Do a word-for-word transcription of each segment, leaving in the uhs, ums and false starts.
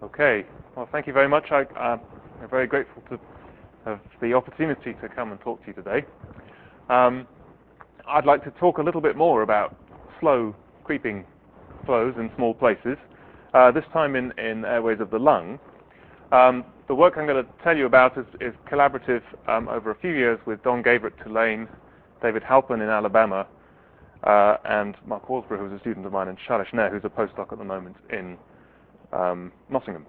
Okay, well, thank you very much. I, uh, I'm very grateful to have the opportunity to come and talk to you today. Um, I'd like to talk a little bit more about slow creeping flows in small places, uh, this time in, in airways of the lung. Um, the work I'm going to tell you about is, is collaborative um, over a few years with Don Gavert Tulane, David Halpern in Alabama, uh, and Mark Horsburgh, who's a student of mine, and Shailesh Nair, who's a postdoc at the moment in um, Nottingham.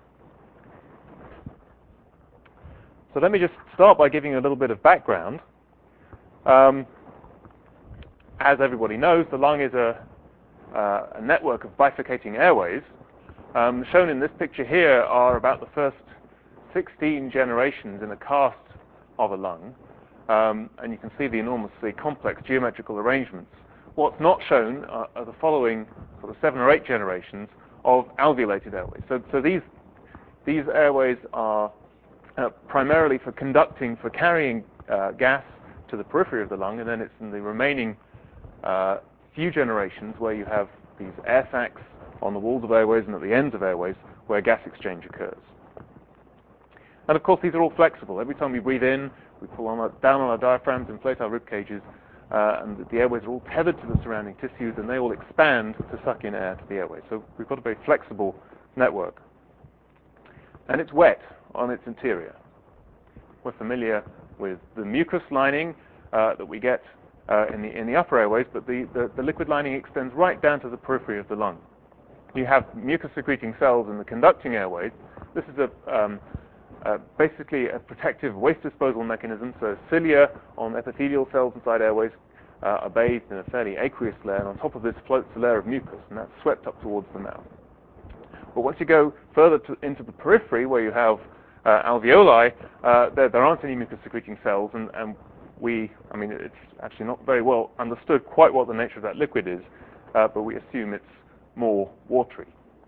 So let me just start by giving you a little bit of background. Um, as everybody knows, the lung is a, uh, a network of bifurcating airways. Um, shown in this picture here are about the first sixteen generations in a cast of a lung, um, and you can see the enormously complex geometrical arrangements. What's not shown are, are the following sort of seven or eight generations of alveolated airways. So, so these these airways are uh, primarily for conducting, for carrying uh, gas to the periphery of the lung, and then it's in the remaining uh, few generations where you have these air sacs on the walls of airways and at the ends of airways where gas exchange occurs. And of course, these are all flexible. Every time we breathe in, we pull on our, down on our diaphragms, inflate our rib cages, uh, and the airways are all tethered to the surrounding tissues, and they all expand to suck in air to the airways. So we've got a very flexible network. And it's wet on its interior. We're familiar with the mucus lining uh, that we get uh, in the in the upper airways, but the, the, the liquid lining extends right down to the periphery of the lung. You have mucus-secreting cells in the conducting airways. This is a um, uh, basically a protective waste disposal mechanism. So cilia on epithelial cells inside airways uh, are bathed in a fairly aqueous layer, and on top of this floats a layer of mucus, and that's swept up towards the mouth. But once you go further to, into the periphery, where you have uh, alveoli, uh, there, there aren't any mucus-secreting cells, and, and we, I mean, it's actually not very well understood quite what the nature of that liquid is, uh, but we assume it's more watery.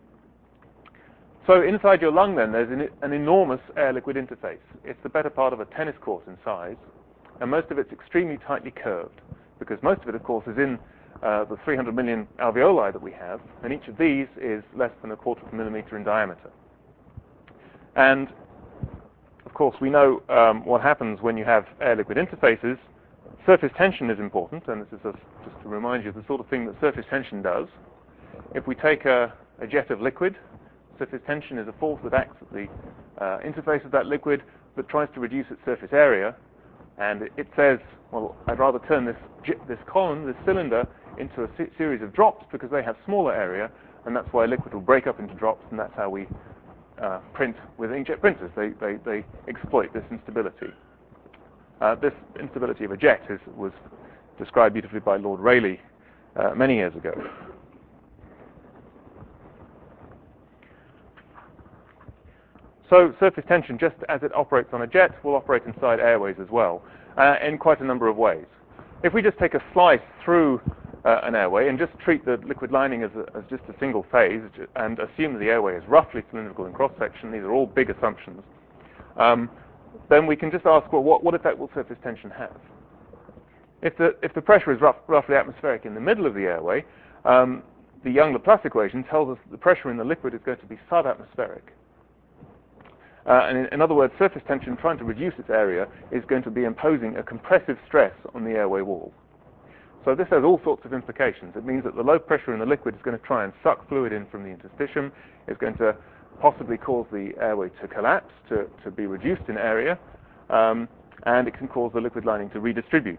So inside your lung then, there's an, an enormous air-liquid interface. It's the better part of a tennis court in size, and most of it's extremely tightly curved, because most of it, of course, is in uh, the three hundred million alveoli that we have, and each of these is less than a quarter of a millimeter in diameter. And of course, we know um, what happens when you have air-liquid interfaces. Surface tension is important, and this is just, just to remind you of the sort of thing that surface tension does. If we take a, a jet of liquid, surface tension is a force that acts at the uh, interface of that liquid that tries to reduce its surface area, and it, it says, well, I'd rather turn this this column, this cylinder, into a se series of drops because they have smaller area, and that's why liquid will break up into drops, and that's how we uh, print with inkjet printers. They, they, they exploit this instability. Uh, this instability of a jet is, was described beautifully by Lord Rayleigh uh, many years ago. So surface tension, just as it operates on a jet, will operate inside airways as well, uh, in quite a number of ways. If we just take a slice through uh, an airway and just treat the liquid lining as, a, as just a single phase and assume that the airway is roughly cylindrical in cross-section, these are all big assumptions, um, then we can just ask, well, what, what effect will surface tension have? If the, if the pressure is rough, roughly atmospheric in the middle of the airway, um, the Young-Laplace equation tells us that the pressure in the liquid is going to be subatmospheric. Uh, and in, in other words, surface tension, trying to reduce its area, is going to be imposing a compressive stress on the airway wall. So this has all sorts of implications. It means that the low pressure in the liquid is going to try and suck fluid in from the interstitium. It's going to possibly cause the airway to collapse, to, to be reduced in area, um, and it can cause the liquid lining to redistribute.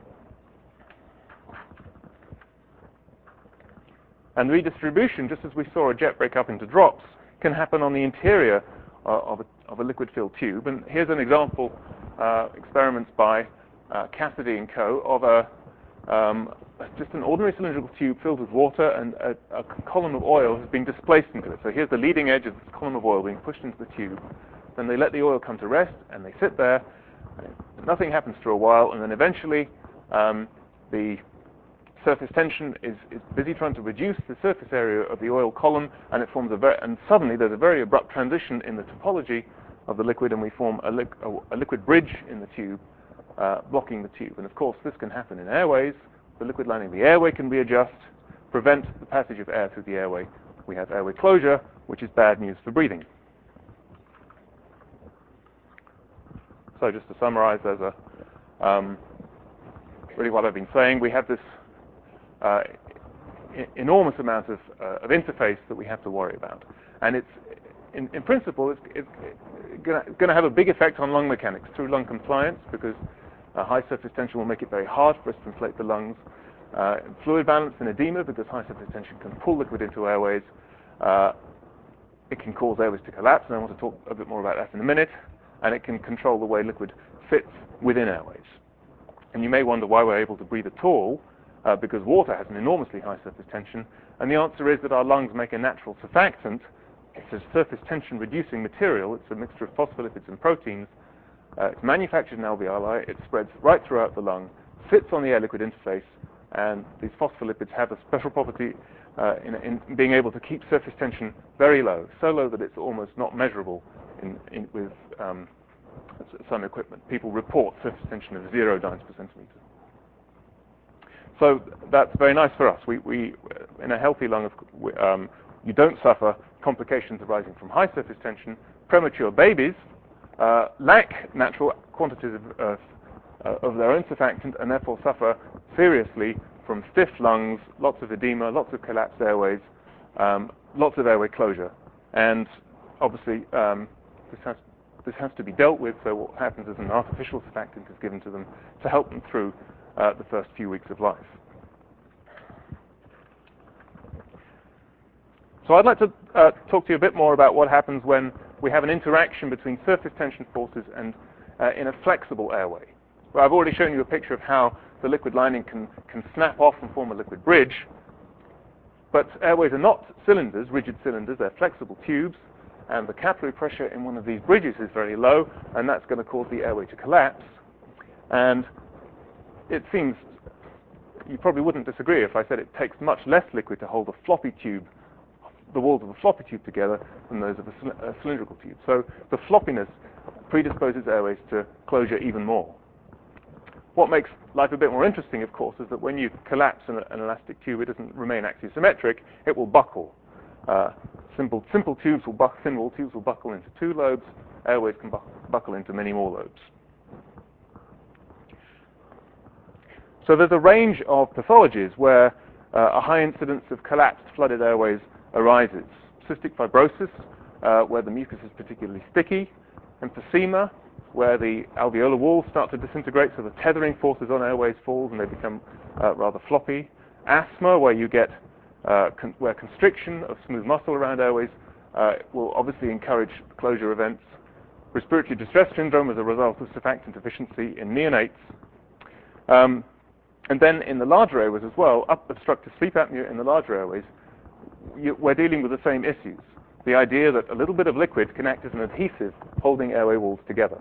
And redistribution, just as we saw a jet break up into drops, can happen on the interior Of a, of a liquid-filled tube. And here's an example, uh, experiments by uh, Cassidy and co. of a um, just an ordinary cylindrical tube filled with water, and a, a column of oil has been displaced into it. So here's the leading edge of this column of oil being pushed into the tube. Then they let the oil come to rest, and they sit there. Nothing happens for a while, and then eventually um, the surface tension is, is busy trying to reduce the surface area of the oil column, and it forms a very, and suddenly there's a very abrupt transition in the topology of the liquid, and we form a, li a, a liquid bridge in the tube, uh, blocking the tube. And of course, this can happen in airways. The liquid lining of the airway can readjust, prevent the passage of air through the airway. We have airway closure, which is bad news for breathing. So just to summarize, there's a um, really what I've been saying, we have this uh, I- enormous amount of, uh, of interface that we have to worry about. And it's, in, in principle, it's, it's going to have a big effect on lung mechanics through lung compliance, because uh, high surface tension will make it very hard for us to inflate the lungs. Uh, fluid balance and edema, because high surface tension can pull liquid into airways. Uh, it can cause airways to collapse, and I want to talk a bit more about that in a minute. And it can control the way liquid fits within airways. And you may wonder why we're able to breathe at all, uh, because water has an enormously high surface tension. And the answer is that our lungs make a natural surfactant. It's a surface tension reducing material. It's a mixture of phospholipids and proteins. Uh, it's manufactured in alveoli. It spreads right throughout the lung, sits on the air-liquid interface, and these phospholipids have a special property uh, in, in being able to keep surface tension very low, so low that it's almost not measurable in, in, with um, some equipment. People report surface tension of zero dynes per centimeter. So that's very nice for us. We, we in a healthy lung, um, you don't suffer complications arising from high surface tension. Premature babies uh, lack natural quantities of, of, uh, of their own surfactant, and therefore suffer seriously from stiff lungs, lots of edema, lots of collapsed airways, um, lots of airway closure. And obviously, um, this has this has to be dealt with. So what happens is an artificial surfactant is given to them to help them through uh, the first few weeks of life. So I'd like to uh, talk to you a bit more about what happens when we have an interaction between surface tension forces and uh, in a flexible airway. Well, I've already shown you a picture of how the liquid lining can, can snap off and form a liquid bridge. But airways are not cylinders, rigid cylinders. They're flexible tubes. And the capillary pressure in one of these bridges is very low, and that's going to cause the airway to collapse. And it seems, you probably wouldn't disagree if I said it takes much less liquid to hold a floppy tube, the walls of a floppy tube together, than those of a, cyl a cylindrical tube. So the floppiness predisposes airways to closure even more. What makes life a bit more interesting, of course, is that when you collapse an, an elastic tube, it doesn't remain axisymmetric, it will buckle. Uh, simple, simple tubes will buckle, thin wall tubes will buckle into two lobes, airways can bu buckle into many more lobes. So there's a range of pathologies where uh, a high incidence of collapsed flooded airways arises. Cystic fibrosis, uh, where the mucus is particularly sticky, emphysema, where the alveolar walls start to disintegrate, so the tethering forces on airways falls and they become uh, rather floppy. Asthma, where you get uh, con where constriction of smooth muscle around airways uh, will obviously encourage closure events. Respiratory distress syndrome as a result of surfactant deficiency in neonates. Um, and then in the larger airways as well, up obstructive sleep apnea in the larger airways, you, we're dealing with the same issues. The idea that a little bit of liquid can act as an adhesive holding airway walls together.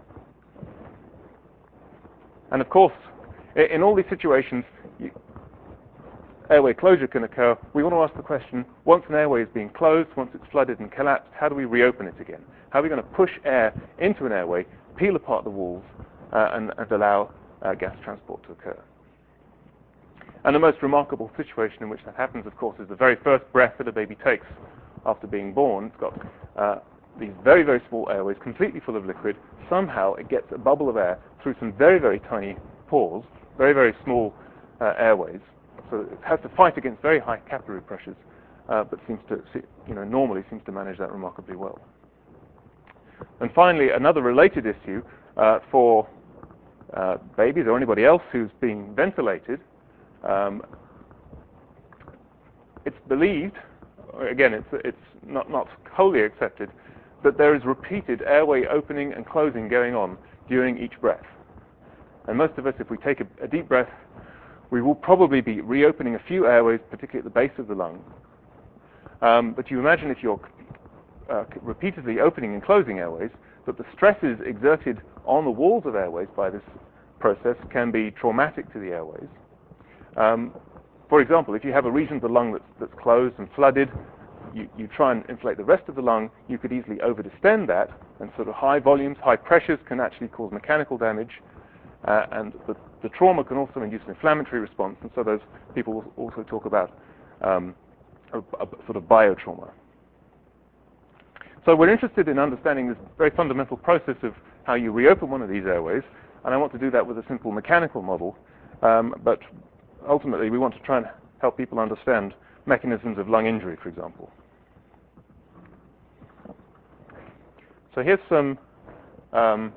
And of course, in all these situations, you, airway closure can occur. We want to ask the question, once an airway is being closed, once it's flooded and collapsed, how do we reopen it again? How are we going to push air into an airway, peel apart the walls, uh, and, and allow uh, gas transport to occur? And the most remarkable situation in which that happens, of course, is the very first breath that a baby takes after being born. It's got uh, these very, very small airways, completely full of liquid. Somehow it gets a bubble of air through some very, very tiny pores, very, very small uh, airways. So it has to fight against very high capillary pressures, uh, but seems to, you know, normally seems to manage that remarkably well. And finally, another related issue uh, for uh, babies or anybody else who's being ventilated. Um, it's believed, again, it's, it's not, not wholly accepted, that there is repeated airway opening and closing going on during each breath. And most of us, if we take a, a deep breath, we will probably be reopening a few airways, particularly at the base of the lung. Um, but you imagine if you're uh, repeatedly opening and closing airways, that the stresses exerted on the walls of airways by this process can be traumatic to the airways. Um, for example, if you have a region of the lung that's, that's closed and flooded, you, you try and inflate the rest of the lung, you could easily overdistend that, and sort of high volumes, high pressures can actually cause mechanical damage, uh, and the, the trauma can also induce an inflammatory response, and so those people also talk about um, a, a sort of biotrauma. So we're interested in understanding this very fundamental process of how you reopen one of these airways, and I want to do that with a simple mechanical model, um, but ultimately we want to try and help people understand mechanisms of lung injury, for example. So here's some um,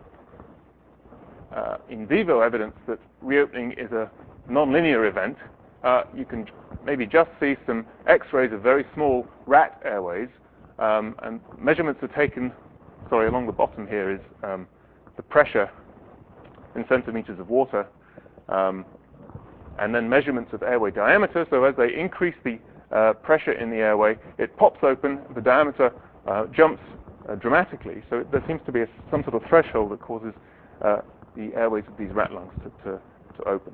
uh, in vivo evidence that reopening is a nonlinear event. Uh, you can maybe just see some X-rays of very small rat airways, um, and measurements are taken, sorry, along the bottom here is um, the pressure in centimeters of water, um, and then measurements of airway diameter. So as they increase the uh, pressure in the airway, it pops open, the diameter uh, jumps uh, dramatically. So there seems to be a, some sort of threshold that causes uh, the airways of these rat lungs to, to, to open.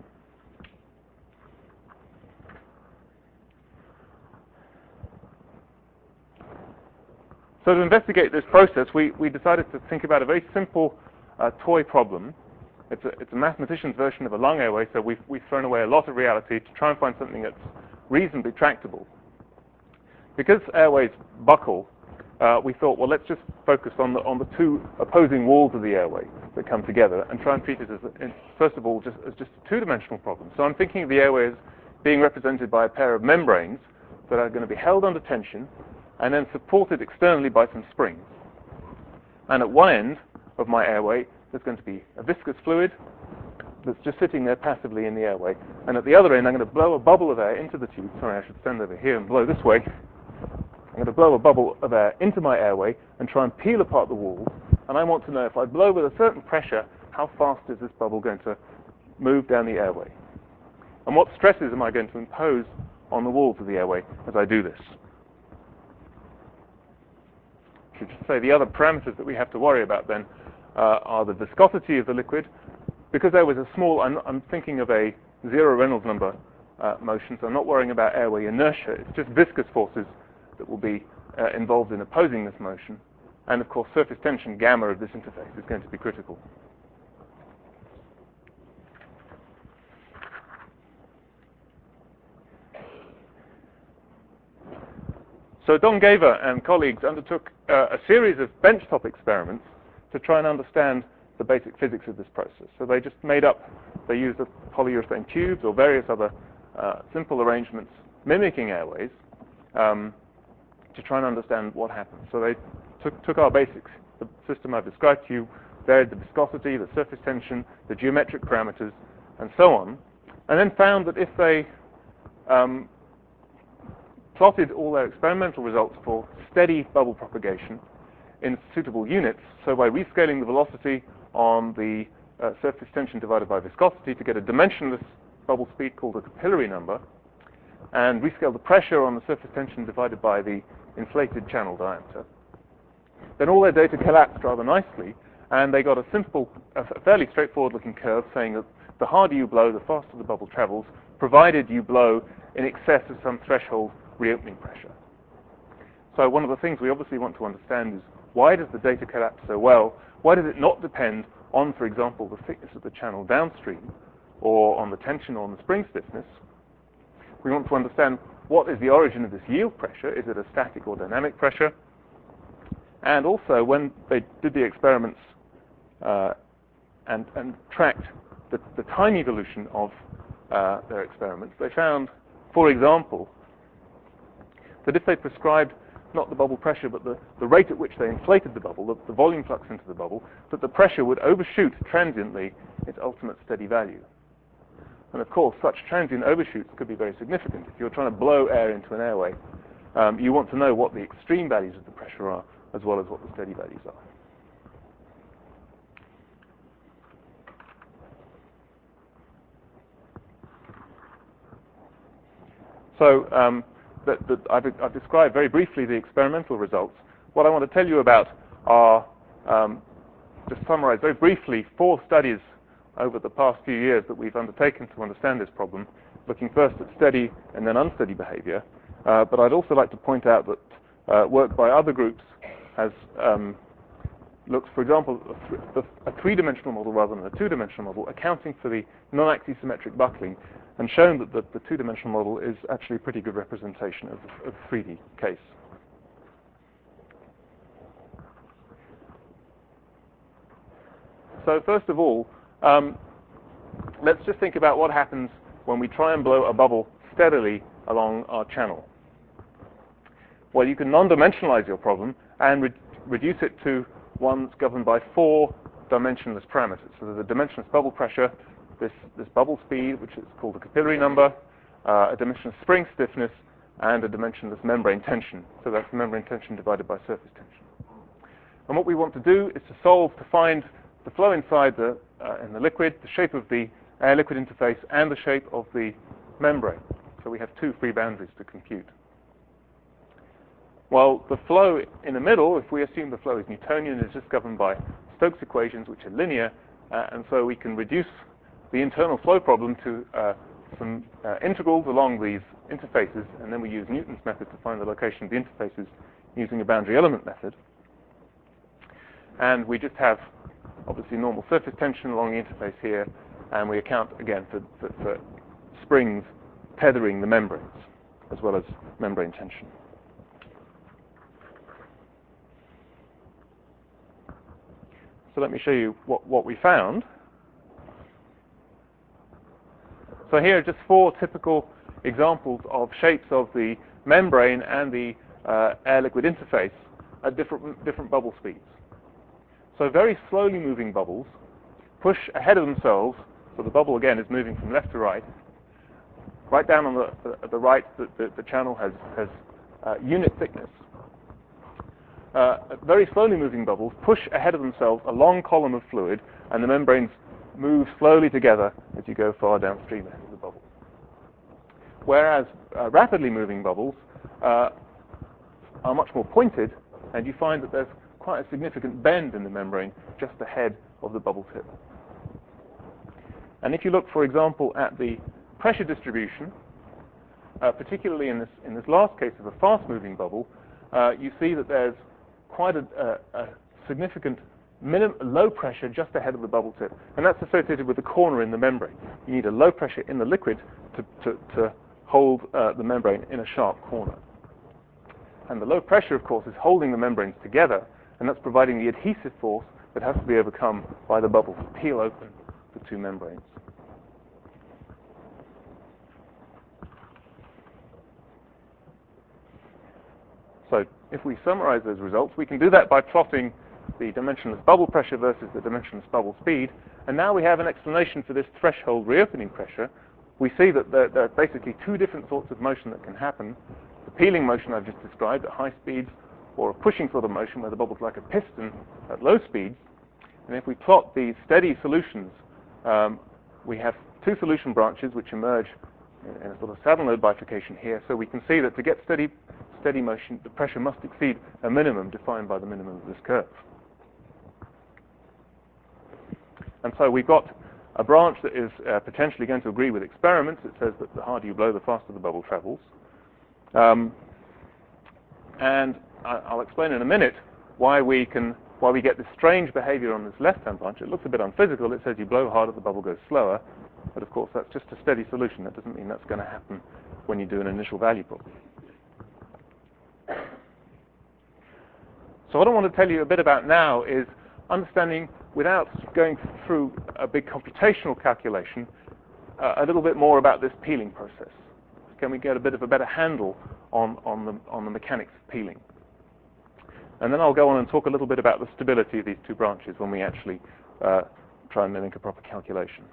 So to investigate this process, we, we decided to think about a very simple uh, toy problem. It's a, it's a mathematician's version of a lung airway, so we've, we've thrown away a lot of reality to try and find something that's reasonably tractable. Because airways buckle, uh, we thought, well, let's just focus on the, on the two opposing walls of the airway that come together and try and treat it as, a, first of all, just, as just a two-dimensional problem. So I'm thinking of the airway as being represented by a pair of membranes that are going to be held under tension and then supported externally by some springs. And at one end of my airway, there's going to be a viscous fluid that's just sitting there passively in the airway. And at the other end, I'm going to blow a bubble of air into the tube. Sorry, I should stand over here and blow this way. I'm going to blow a bubble of air into my airway and try and peel apart the walls. And I want to know if I blow with a certain pressure, how fast is this bubble going to move down the airway? And what stresses am I going to impose on the walls of the airway as I do this? I should just say the other parameters that we have to worry about then uh, are the viscosity of the liquid. Because airways are small, I'm, I'm thinking of a zero Reynolds number uh, motion, so I'm not worrying about airway inertia. It's just viscous forces that will be uh, involved in opposing this motion. And of course, surface tension gamma of this interface is going to be critical. So Don Gaver and colleagues undertook uh, a series of benchtop experiments to try and understand the basic physics of this process. So they just made up, they used polyurethane tubes or various other uh, simple arrangements mimicking airways um, to try and understand what happens. So they took, took our basics, the system I've described to you, varied the viscosity, the surface tension, the geometric parameters, and so on, and then found that if they um, plotted all their experimental results for steady bubble propagation in suitable units, so by rescaling the velocity on the uh, surface tension divided by viscosity to get a dimensionless bubble speed called a capillary number, and rescale the pressure on the surface tension divided by the inflated channel diameter, then all their data collapsed rather nicely, and they got a simple, a fairly straightforward looking curve saying that the harder you blow, the faster the bubble travels, provided you blow in excess of some threshold reopening pressure. So one of the things we obviously want to understand is, why does the data collapse so well? Why does it not depend on, for example, the thickness of the channel downstream, or on the tension or on the spring stiffness? We want to understand what is the origin of this yield pressure. Is it a static or dynamic pressure? And also, when they did the experiments uh, and, and tracked the, the time evolution of uh, their experiments, they found, for example, that if they prescribed not the bubble pressure, but the, the rate at which they inflated the bubble, the, the volume flux into the bubble, that the pressure would overshoot transiently its ultimate steady value. And of course, such transient overshoots could be very significant. If you're trying to blow air into an airway, um, you want to know what the extreme values of the pressure are, as well as what the steady values are. So um, that, that I've, I've described very briefly the experimental results. What I want to tell you about are, um, just summarize very briefly, four studies over the past few years that we've undertaken to understand this problem, looking first at steady and then unsteady behavior. Uh, but I'd also like to point out that uh, work by other groups has um, looked, for example, a, th a three-dimensional model rather than a two-dimensional model, accounting for the non-axisymmetric buckling, and shown that the, the two-dimensional model is actually a pretty good representation of, of the three D case. So first of all, um, let's just think about what happens when we try and blow a bubble steadily along our channel. Well, you can non-dimensionalize your problem and re reduce it to one that's governed by four dimensionless parameters. So there's a dimensionless bubble pressure, this, this bubble speed, which is called the capillary number, uh, a dimensionless spring stiffness, and a dimensionless membrane tension. So that's membrane tension divided by surface tension. And what we want to do is to solve to find the flow inside the, uh, in the liquid, the shape of the air-liquid interface, and the shape of the membrane. So we have two free boundaries to compute. Well, the flow in the middle, if we assume the flow is Newtonian, is just governed by Stokes equations, which are linear, uh, and so we can reduce the internal flow problem to uh, some uh, integrals along these interfaces, and then we use Newton's method to find the location of the interfaces using a boundary element method. And we just have, obviously, normal surface tension along the interface here, and we account, again, for, for, for springs tethering the membranes, as well as membrane tension. So let me show you what, what we found. So here are just four typical examples of shapes of the membrane and the uh, air-liquid interface at different, different bubble speeds. So very slowly moving bubbles push ahead of themselves, so the bubble again is moving from left to right. Right down on the, the, the right, the, the, the channel has, has uh, unit thickness. Uh, very slowly moving bubbles push ahead of themselves a long column of fluid, and the membranes move slowly together as you go far downstream ahead of the bubble. Whereas uh, rapidly moving bubbles uh, are much more pointed, and you find that there's quite a significant bend in the membrane just ahead of the bubble tip. And if you look, for example, at the pressure distribution, uh, particularly in this, in this last case of a fast-moving bubble, uh, you see that there's quite a, a, a significant minim low pressure just ahead of the bubble tip, and that's associated with the corner in the membrane. You need a low pressure in the liquid to, to, to hold uh, the membrane in a sharp corner. And the low pressure, of course, is holding the membranes together, and that's providing the adhesive force that has to be overcome by the bubble to peel open the two membranes. So if we summarize those results, we can do that by plotting the dimensionless bubble pressure versus the dimensionless bubble speed. And now we have an explanation for this threshold reopening pressure. We see that there, there are basically two different sorts of motion that can happen. The peeling motion I've just described at high speeds, or a pushing sort of motion where the bubble's like a piston at low speeds. And if we plot these steady solutions, um, we have two solution branches which emerge in, in a sort of saddle node bifurcation here. So we can see that to get steady steady motion, the pressure must exceed a minimum defined by the minimum of this curve. And so we've got a branch that is uh, potentially going to agree with experiments. It says that the harder you blow, the faster the bubble travels. Um, and I, I'll explain in a minute why we can, why we get this strange behavior on this left-hand branch. It looks a bit unphysical. It says you blow harder, the bubble goes slower. But of course, that's just a steady solution. That doesn't mean that's going to happen when you do an initial value problem. So what I want to tell you a bit about now is understanding, without going through a big computational calculation, uh, a little bit more about this peeling process. Can we get a bit of a better handle on, on, the, on the mechanics of peeling? And then I'll go on and talk a little bit about the stability of these two branches when we actually uh, try and make a proper calculation.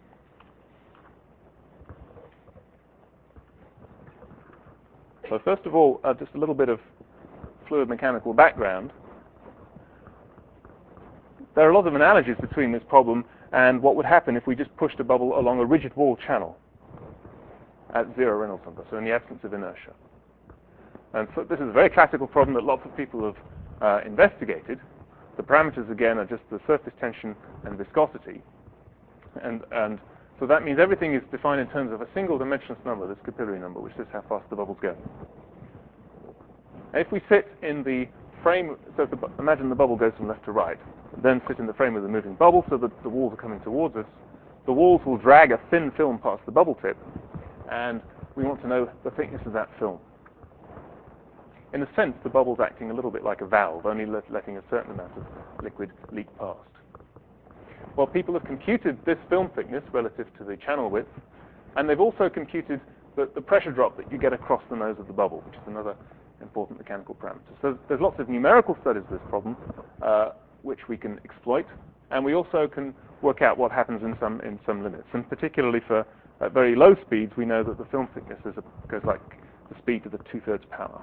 So first of all, uh, just a little bit of fluid mechanical background. There are a lot of analogies between this problem and what would happen if we just pushed a bubble along a rigid wall channel at zero Reynolds number, so in the absence of inertia. And so this is a very classical problem that lots of people have uh, investigated. The parameters, again, are just the surface tension and viscosity. And, and so that means everything is defined in terms of a single dimensionless number, this capillary number, which is how fast the bubbles go. If we sit in the frame, so the, imagine the bubble goes from left to right, then sit in the frame of the moving bubble so that the walls are coming towards us. The walls will drag a thin film past the bubble tip, and we want to know the thickness of that film. In a sense, the bubble's acting a little bit like a valve, only let, letting a certain amount of liquid leak past. Well, people have computed this film thickness relative to the channel width, and they've also computed the, the pressure drop that you get across the nose of the bubble, which is another important mechanical parameter. So there's lots of numerical studies of this problem, uh, which we can exploit, and we also can work out what happens in some in some limits. And particularly for at very low speeds, we know that the film thickness is a, goes like the speed to the two-thirds power.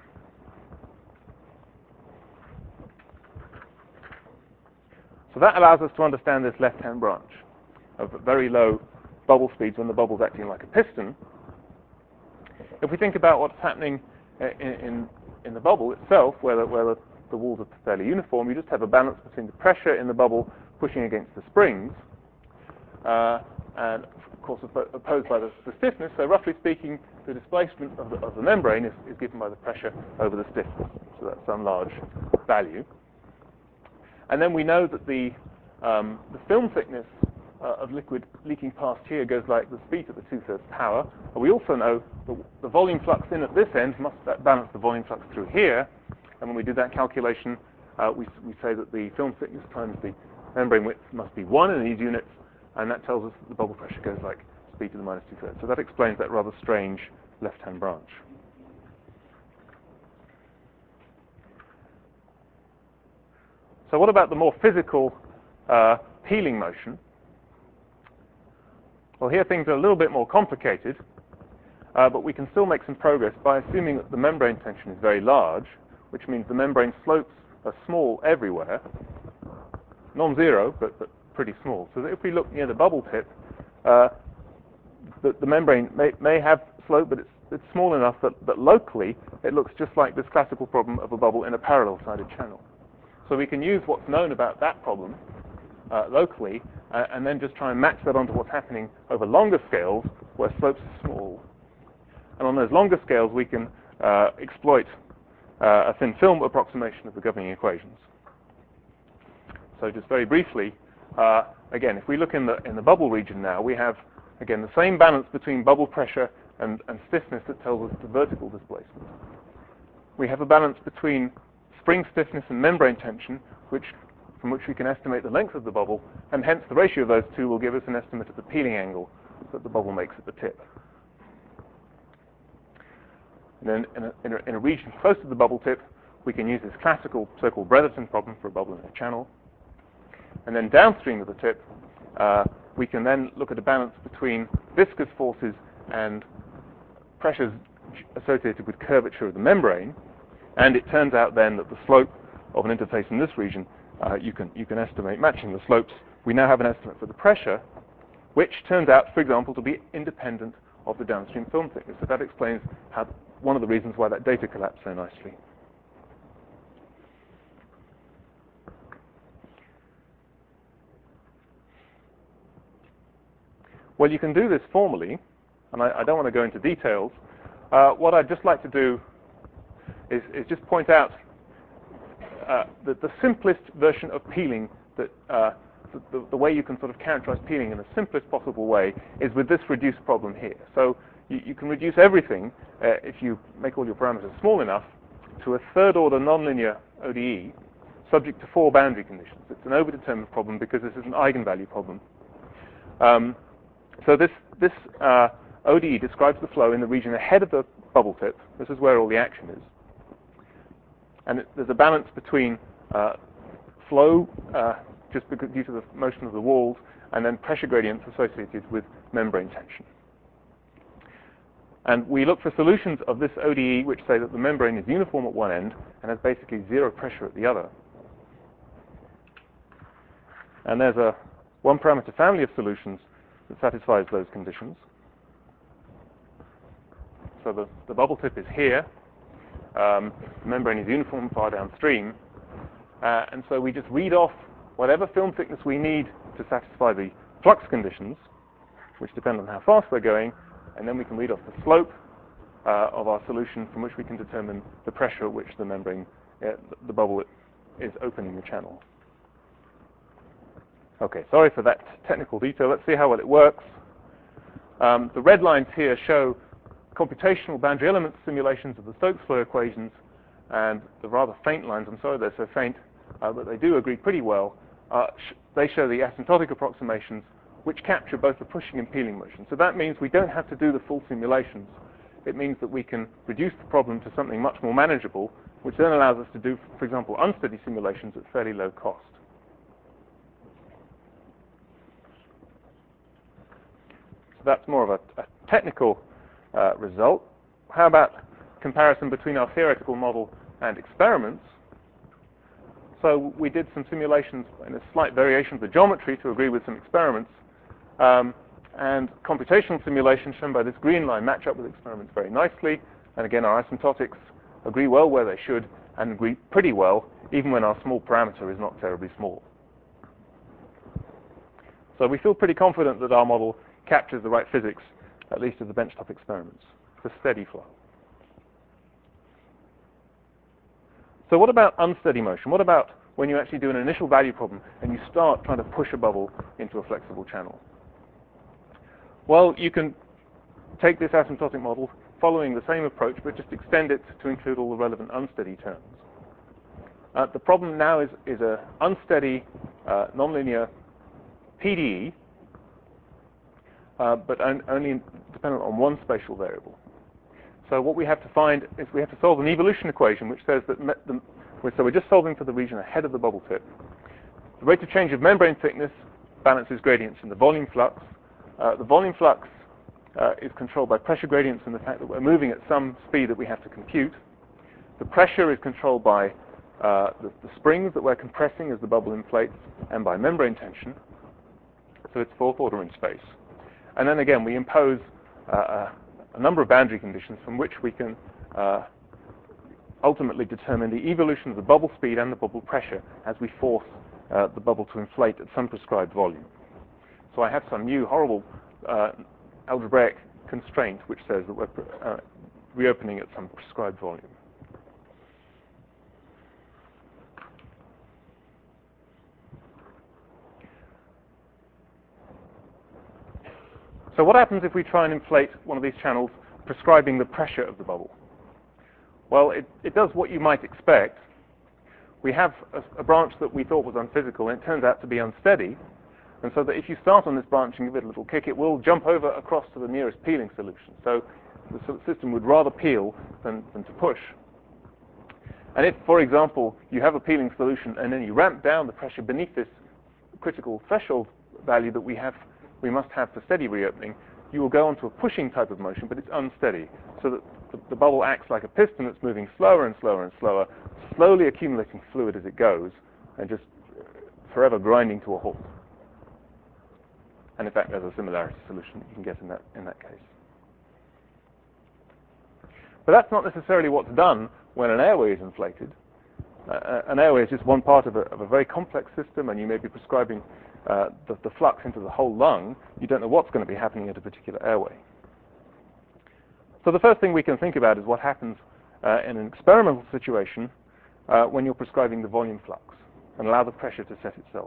So that allows us to understand this left-hand branch of very low bubble speeds when the bubble's acting like a piston. If we think about what's happening in, in, in the bubble itself, where, the, where the, the walls are fairly uniform, you just have a balance between the pressure in the bubble pushing against the springs, uh, and of course opposed by the, the stiffness. So roughly speaking, the displacement of the, of the membrane is, is given by the pressure over the stiffness. So that's some large value. And then we know that the, um, the film thickness uh, of liquid leaking past here goes like the speed to the two-thirds power. And we also know the, the volume flux in at this end must balance the volume flux through here. And when we do that calculation, uh, we, we say that the film thickness times the membrane width must be one in these units, and that tells us that the bubble pressure goes like speed to the minus two-thirds. So that explains that rather strange left-hand branch. So what about the more physical uh, peeling motion? Well, here things are a little bit more complicated, uh, but we can still make some progress by assuming that the membrane tension is very large, which means the membrane slopes are small everywhere, non-zero, but, but pretty small. So that if we look near the bubble tip, uh, the, the membrane may, may have slope, but it's, it's small enough that, that locally it looks just like this classical problem of a bubble in a parallel-sided channel. So we can use what's known about that problem uh, locally, uh, and then just try and match that onto what's happening over longer scales where slopes are small. And on those longer scales, we can uh, exploit uh, a thin film approximation of the governing equations. So just very briefly, uh, again, if we look in the in the bubble region now, we have again the same balance between bubble pressure and, and stiffness that tells us the vertical displacement. We have a balance between spring stiffness and membrane tension, which, from which we can estimate the length of the bubble, and hence the ratio of those two will give us an estimate of the peeling angle that the bubble makes at the tip. And then in a, in a, in a region close to the bubble tip, we can use this classical so-called Bretherton problem for a bubble in a channel. And then downstream of the tip, uh, we can then look at a balance between viscous forces and pressures associated with curvature of the membrane. And it turns out then that the slope of an interface in this region, uh, you can you can estimate matching the slopes. We now have an estimate for the pressure, which turns out, for example, to be independent of the downstream film thickness. So that explains how one of the reasons why that data collapsed so nicely. Well, you can do this formally, and I, I don't want to go into details. Uh, what I'd just like to do is, is just point out uh, that the simplest version of peeling, that uh, the, the way you can sort of characterize peeling in the simplest possible way, is with this reduced problem here. So you, you can reduce everything, uh, if you make all your parameters small enough, to a third-order nonlinear O D E subject to four boundary conditions. It's an overdetermined problem because this is an eigenvalue problem. Um, so this, this uh, O D E describes the flow in the region ahead of the bubble tip. This is where all the action is. And it, there's a balance between uh, flow, uh, just because, due to the motion of the walls, and then pressure gradients associated with membrane tension. And we look for solutions of this O D E which say that the membrane is uniform at one end and has basically zero pressure at the other. And there's a one-parameter family of solutions that satisfies those conditions. So the, the bubble tip is here. Um, the membrane is uniform far downstream. Uh, and so we just read off whatever film thickness we need to satisfy the flux conditions, which depend on how fast we're going, and then we can read off the slope uh, of our solution, from which we can determine the pressure at which the membrane, uh, the bubble is opening the channel. Okay, sorry for that technical detail. Let's see how well it works. Um, the red lines here show computational boundary element simulations of the Stokes flow equations, and the rather faint lines, I'm sorry they're so faint, uh, but they do agree pretty well, uh, they show the asymptotic approximations which capture both the pushing and peeling motion. So that means we don't have to do the full simulations. It means that we can reduce the problem to something much more manageable, which then allows us to do, for example, unsteady simulations at fairly low cost. So that's more of a, a technical uh, result. How about comparison between our theoretical model and experiments? So we did some simulations in a slight variation of the geometry to agree with some experiments. Um, and computational simulations shown by this green line match up with experiments very nicely. And again, our asymptotics agree well where they should and agree pretty well, even when our small parameter is not terribly small. So we feel pretty confident that our model captures the right physics, at least of the benchtop experiments, for steady flow. So what about unsteady motion? What about when you actually do an initial value problem and you start trying to push a bubble into a flexible channel? Well, you can take this asymptotic model following the same approach, but just extend it to include all the relevant unsteady terms. Uh, the problem now is, is an unsteady, uh, nonlinear P D E, uh, but on, only dependent on one spatial variable. So what we have to find is we have to solve an evolution equation which says that the, so we're just solving for the region ahead of the bubble tip. The rate of change of membrane thickness balances gradients in the volume flux. Uh, the volume flux uh, is controlled by pressure gradients and the fact that we're moving at some speed that we have to compute. The pressure is controlled by uh, the, the springs that we're compressing as the bubble inflates and by membrane tension. So it's fourth order in space. And then again, we impose uh, a, a number of boundary conditions from which we can uh, ultimately determine the evolution of the bubble speed and the bubble pressure as we force uh, the bubble to inflate at some prescribed volume. So I have some new horrible uh, algebraic constraint which says that we're uh, reopening at some prescribed volume. So what happens if we try and inflate one of these channels prescribing the pressure of the bubble? Well, it, it does what you might expect. We have a, a branch that we thought was unphysical, and it turns out to be unsteady. And so that if you start on this branch and give it a little kick, it will jump over across to the nearest peeling solution. So the system would rather peel than, than to push. And if, for example, you have a peeling solution and then you ramp down the pressure beneath this critical threshold value that we have, we must have for steady reopening, you will go onto a pushing type of motion, but it's unsteady. So that the, the bubble acts like a piston that's moving slower and slower and slower, slowly accumulating fluid as it goes, and just forever grinding to a halt. And in fact, there's a similarity solution that you can get in that, in that case. But that's not necessarily what's done when an airway is inflated. Uh, an airway is just one part of a, of a very complex system, and you may be prescribing uh, the, the flux into the whole lung. You don't know what's going to be happening at a particular airway. So the first thing we can think about is what happens uh, in an experimental situation uh, when you're prescribing the volume flux and allow the pressure to set itself.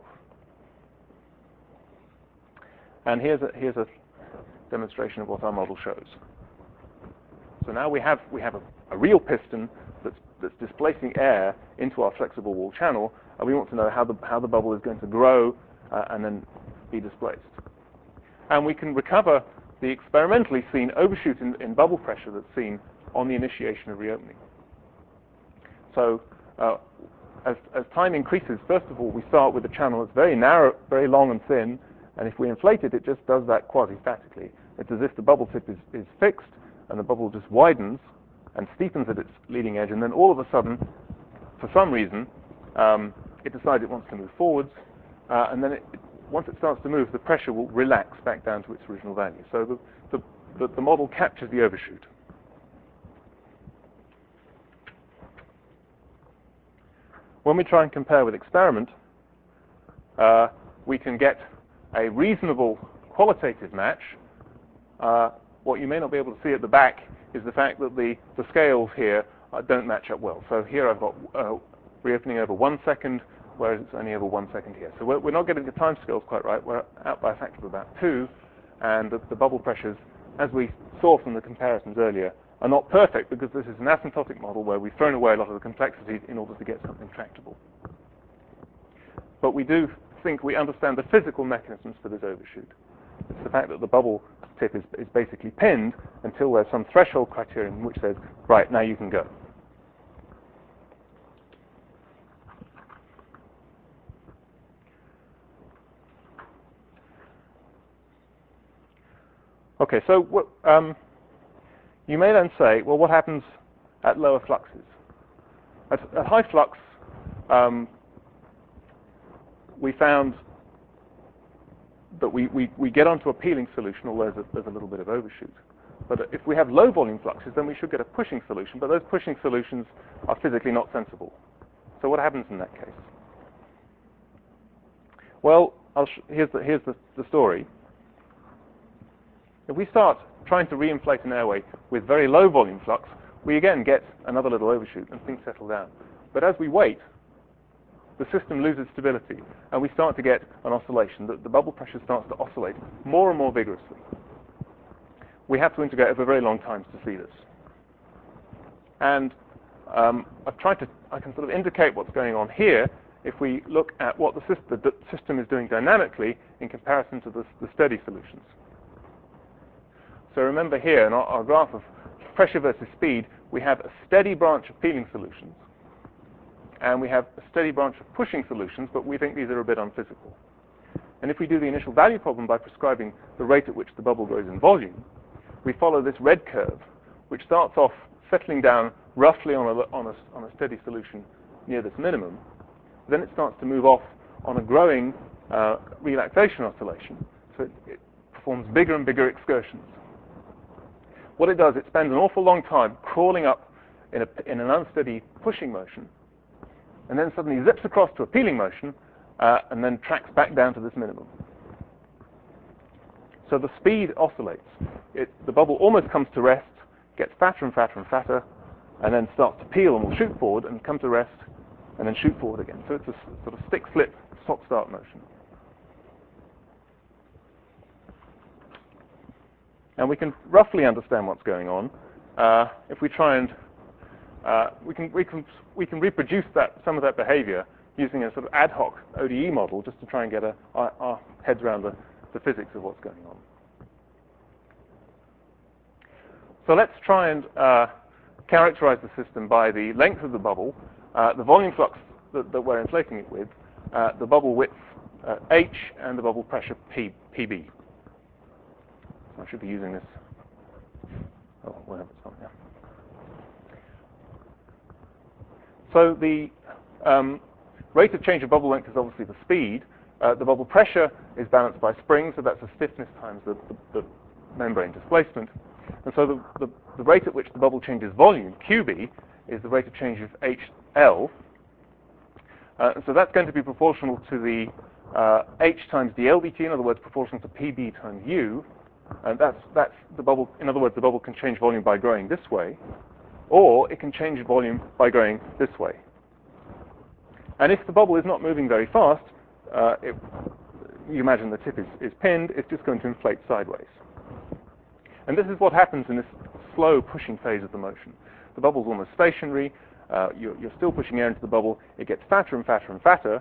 And here's a, here's a demonstration of what our model shows. So now we have, we have a, a real piston that's, that's displacing air into our flexible wall channel, and we want to know how the, how the bubble is going to grow uh, and then be displaced. And we can recover the experimentally seen overshoot in, in bubble pressure that's seen on the initiation of reopening. So uh, as, as time increases, first of all, we start with a channel that's very narrow, very long and thin, and if we inflate it, it just does that quasi-statically. It's as if the bubble tip is, is fixed, and the bubble just widens and steepens at its leading edge, and then all of a sudden, for some reason, um, it decides it wants to move forwards, uh, and then it, it, once it starts to move, the pressure will relax back down to its original value. So the, the, the, the model captures the overshoot. When we try and compare with experiment, uh, we can get a reasonable qualitative match. Uh, what you may not be able to see at the back is the fact that the, the scales here uh, don't match up well. So here I've got uh, reopening over one second, whereas it's only over one second here. So we're, we're not getting the time scales quite right. We're out by a factor of about two, and the, the bubble pressures, as we saw from the comparisons earlier, are not perfect because this is an asymptotic model where we've thrown away a lot of the complexity in order to get something tractable. But we do think we understand the physical mechanisms for this overshoot. It's the fact that the bubble tip is, is basically pinned until there's some threshold criterion which says, right, now you can go. Okay, so what, um, you may then say, well, what happens at lower fluxes? At, at high flux, um, we found that we, we, we get onto a peeling solution, although there's a, there's a little bit of overshoot. But if we have low volume fluxes, then we should get a pushing solution, but those pushing solutions are physically not sensible. So what happens in that case? Well, I'll sh here's, the, here's the, the story. If we start trying to reinflate an airway with very low volume flux, we again get another little overshoot and things settle down. But as we wait, the system loses stability and we start to get an oscillation. The, the bubble pressure starts to oscillate more and more vigorously. We have to integrate over very long times to see this. And um, I've tried to, I can sort of indicate what's going on here if we look at what the system, the system is doing dynamically in comparison to the, the steady solutions. So remember here in our, our graph of pressure versus speed, we have a steady branch of peeling solutions, and we have a steady branch of pushing solutions, but we think these are a bit unphysical. And if we do the initial value problem by prescribing the rate at which the bubble grows in volume, we follow this red curve, which starts off settling down roughly on a, on a, on a steady solution near this minimum. Then it starts to move off on a growing uh, relaxation oscillation, so it, it performs bigger and bigger excursions. What it does, it spends an awful long time crawling up in, a, in an unsteady pushing motion, and then suddenly zips across to a peeling motion, uh, and then tracks back down to this minimum. So the speed oscillates. It, the bubble almost comes to rest, gets fatter and fatter and fatter, and then starts to peel and will shoot forward and come to rest, and then shoot forward again. So it's a sort of stick-slip, stop-start motion. And we can roughly understand what's going on uh, if we try and uh, we can we can we can reproduce that some of that behavior using a sort of ad hoc O D E model just to try and get a, our, our heads around the, the physics of what's going on. So let's try and uh, characterize the system by the length of the bubble, uh, the volume flux that, that we're inflating it with, uh, the bubble width uh, h, and the bubble pressure p, pb. I should be using this. Oh, whatever it's on, yeah. So the um, rate of change of bubble length is obviously the speed. Uh, the bubble pressure is balanced by spring, so that's the stiffness times the, the, the membrane displacement. And so the, the, the rate at which the bubble changes volume, Q B, is the rate of change of H L. Uh, and so that's going to be proportional to the uh, H times d L dt, in other words, proportional to P B times U. And that's, that's the bubble, in other words, the bubble can change volume by growing this way, or it can change volume by growing this way. And if the bubble is not moving very fast, uh, it, you imagine the tip is, is pinned, it's just going to inflate sideways. And this is what happens in this slow pushing phase of the motion. The bubble's almost stationary, uh, you're, you're still pushing air into the bubble, it gets fatter and fatter and fatter.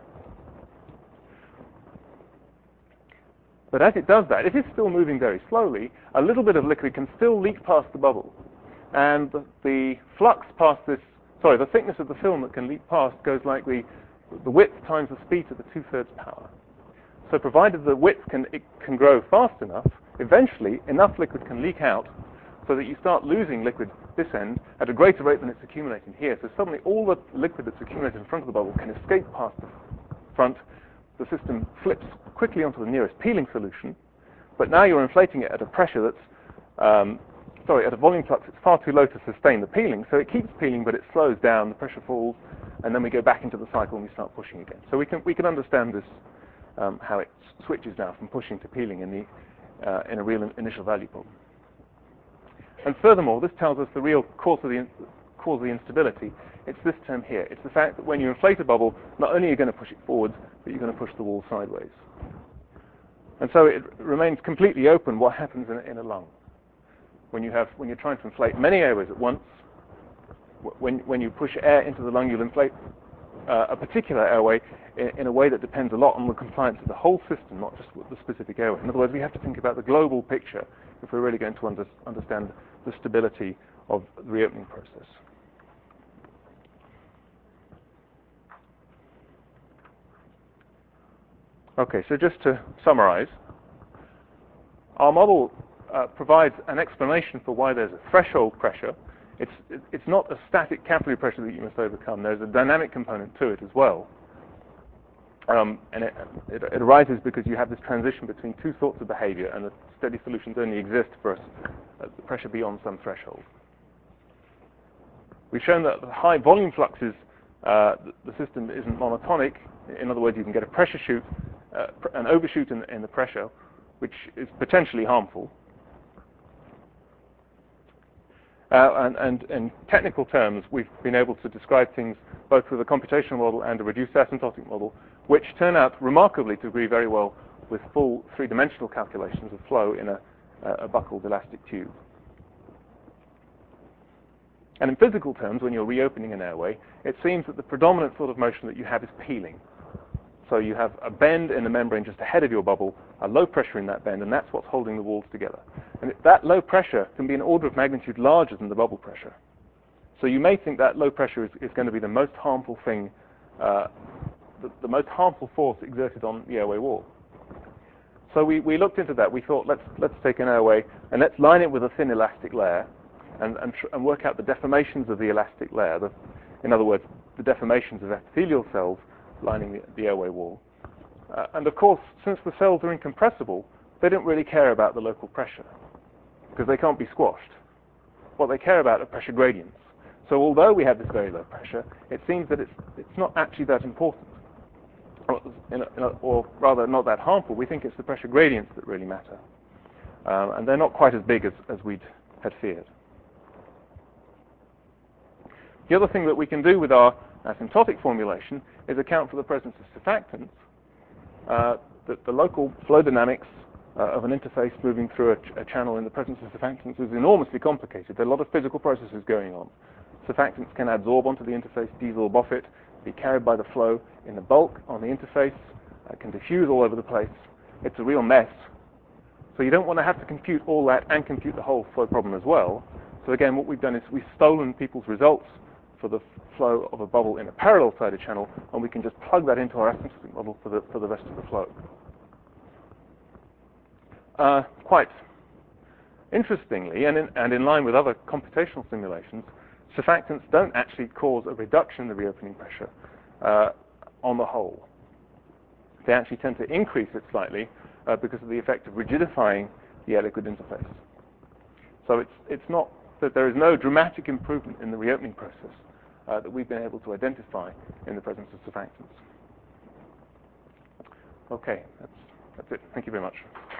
But as it does that, it is still moving very slowly. A little bit of liquid can still leak past the bubble. And the, the flux past this, sorry, the thickness of the film that can leak past goes like the, the width times the speed to the two-thirds power. So provided the width can, it can grow fast enough, eventually enough liquid can leak out so that you start losing liquid this end at a greater rate than it's accumulating here. So suddenly all the liquid that's accumulated in front of the bubble can escape past the front. The system flips quickly onto the nearest peeling solution, but now you're inflating it at a pressure that's, um, sorry, at a volume flux that's far too low to sustain the peeling, so it keeps peeling, but it slows down, the pressure falls, and then we go back into the cycle and we start pushing again. So we can, we can understand this, um, how it switches now from pushing to peeling in, the, uh, in a real initial value problem. And furthermore, this tells us the real cause of the, in cause of the instability. It's this term here. It's the fact that when you inflate a bubble, not only are you going to push it forwards, but you're going to push the wall sideways. And so it remains completely open what happens in, in a lung. When, you have, when you're trying to inflate many airways at once, when, when you push air into the lung, you'll inflate uh, a particular airway in, in a way that depends a lot on the compliance of the whole system, not just the specific airway. In other words, we have to think about the global picture if we're really going to under, understand the stability of the reopening process. Okay, so just to summarize, our model uh, provides an explanation for why there's a threshold pressure. It's, it's not a static capillary pressure that you must overcome. There's a dynamic component to it as well. Um, and it, it, it arises because you have this transition between two sorts of behavior, and the steady solutions only exist for us at the pressure beyond some threshold. We've shown that at high volume fluxes, uh, the, the system isn't monotonic. In other words, you can get a pressure shoot, uh, pr an overshoot in, in the pressure, which is potentially harmful. Uh, and, and in technical terms, we've been able to describe things both with a computational model and a reduced asymptotic model, which turn out remarkably to agree very well with full three-dimensional calculations of flow in a, a buckled elastic tube. And in physical terms, when you're reopening an airway, it seems that the predominant sort of motion that you have is peeling. So you have a bend in the membrane just ahead of your bubble, a low pressure in that bend, and that's what's holding the walls together. And that low pressure can be an order of magnitude larger than the bubble pressure. So you may think that low pressure is, is going to be the most harmful thing, uh, the, the most harmful force exerted on the airway wall. So we, we looked into that. We thought, let's, let's take an airway and let's line it with a thin elastic layer and, and, tr and work out the deformations of the elastic layer. The, in other words, the deformations of epithelial cells lining the, the airway wall. Uh, and of course, since the cells are incompressible, they don't really care about the local pressure because they can't be squashed. What they care about are pressure gradients. So although we have this very low pressure, it seems that it's, it's not actually that important, or, in a, in a, or rather not that harmful. We think it's the pressure gradients that really matter. Um, and they're not quite as big as, as we'd had feared. The other thing that we can do with our asymptotic formulation is account for the presence of surfactants. Uh, the, the local flow dynamics uh, of an interface moving through a, ch a channel in the presence of surfactants is enormously complicated. There are a lot of physical processes going on. Surfactants can adsorb onto the interface, desorb off it, be carried by the flow in the bulk on the interface, uh, can diffuse all over the place. It's a real mess. So you don't want to have to compute all that and compute the whole flow problem as well. So again, what we've done is we've stolen people's results for the flow of a bubble in a parallel-sided channel, and we can just plug that into our asymptotic model for the, for the rest of the flow. Uh, quite interestingly, and in, and in line with other computational simulations, surfactants don't actually cause a reduction in the reopening pressure uh, on the whole. They actually tend to increase it slightly uh, because of the effect of rigidifying the air-liquid interface. So it's, it's not that there is no dramatic improvement in the reopening process uh, that we've been able to identify in the presence of surfactants. Okay, that's, that's it. Thank you very much.